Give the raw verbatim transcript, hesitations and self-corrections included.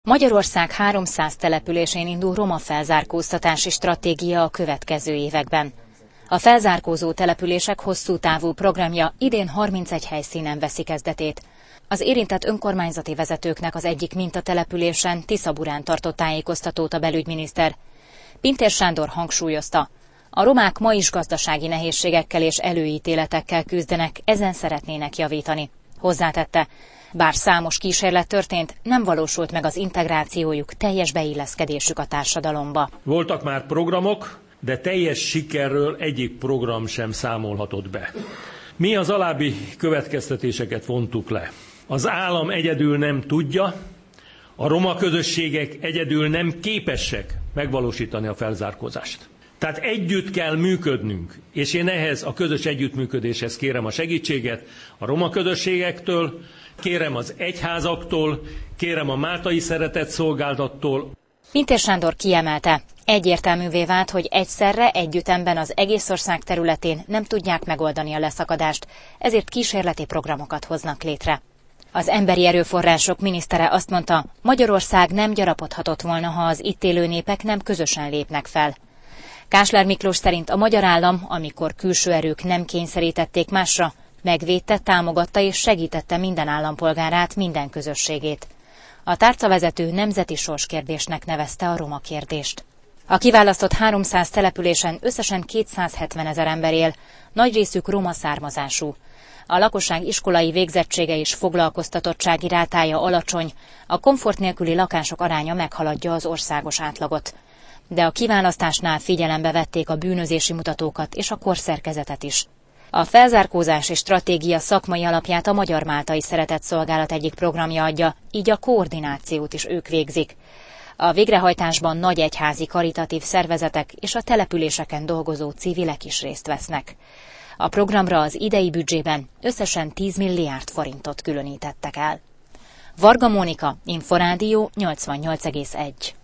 Magyarország háromszáz településén indul roma felzárkóztatási stratégia a következő években. A felzárkózó települések hosszú távú programja idén harmincegy helyszínen veszi kezdetét. Az érintett önkormányzati vezetőknek az egyik mintatelepülésen, Tiszaburán tartott tájékoztatót a belügyminiszter. Pintér Sándor hangsúlyozta, a romák ma is gazdasági nehézségekkel és előítéletekkel küzdenek, ezen szeretnének javítani. Hozzátette, bár számos kísérlet történt, nem valósult meg az integrációjuk, teljes beilleszkedésük a társadalomba. Voltak már programok, de teljes sikerről egyik program sem számolhatott be. Mi az alábbi következtetéseket vontuk le. Az állam egyedül nem tudja, a roma közösségek egyedül nem képesek megvalósítani a felzárkózást. Tehát együtt kell működnünk, és én ehhez a közös együttműködéshez kérem a segítséget a roma közösségektől, kérem az egyházaktól, kérem a Máltai Szeretetszolgálattól. Pintér Sándor kiemelte, egyértelművé vált, hogy egyszerre együttemben az egész ország területén nem tudják megoldani a leszakadást, ezért kísérleti programokat hoznak létre. Az emberi erőforrások minisztere azt mondta, Magyarország nem gyarapodhatott volna, ha az itt élő népek nem közösen lépnek fel. Kásler Miklós szerint a magyar állam, amikor külső erők nem kényszerítették másra, megvédte, támogatta és segítette minden állampolgárát, minden közösségét. A tárcavezető nemzeti sorskérdésnek nevezte a roma kérdést. A kiválasztott háromszáz településen összesen kétszázhetven ezer ember él, nagy részük roma származású. A lakosság iskolai végzettsége és foglalkoztatottsági rátája alacsony, a komfort nélküli lakások aránya meghaladja az országos átlagot. De a kiválasztásnál figyelembe vették a bűnözési mutatókat és a korszerkezetet is. A felzárkózási stratégia szakmai alapját a Magyar Máltai Szeretetszolgálat egyik programja adja, így a koordinációt is ők végzik. A végrehajtásban nagy egyházi karitatív szervezetek és a településeken dolgozó civilek is részt vesznek. A programra az idei büdzsében összesen tíz milliárd forintot különítettek el. Varga Mónika, Inforádió nyolcvannyolc egész egy.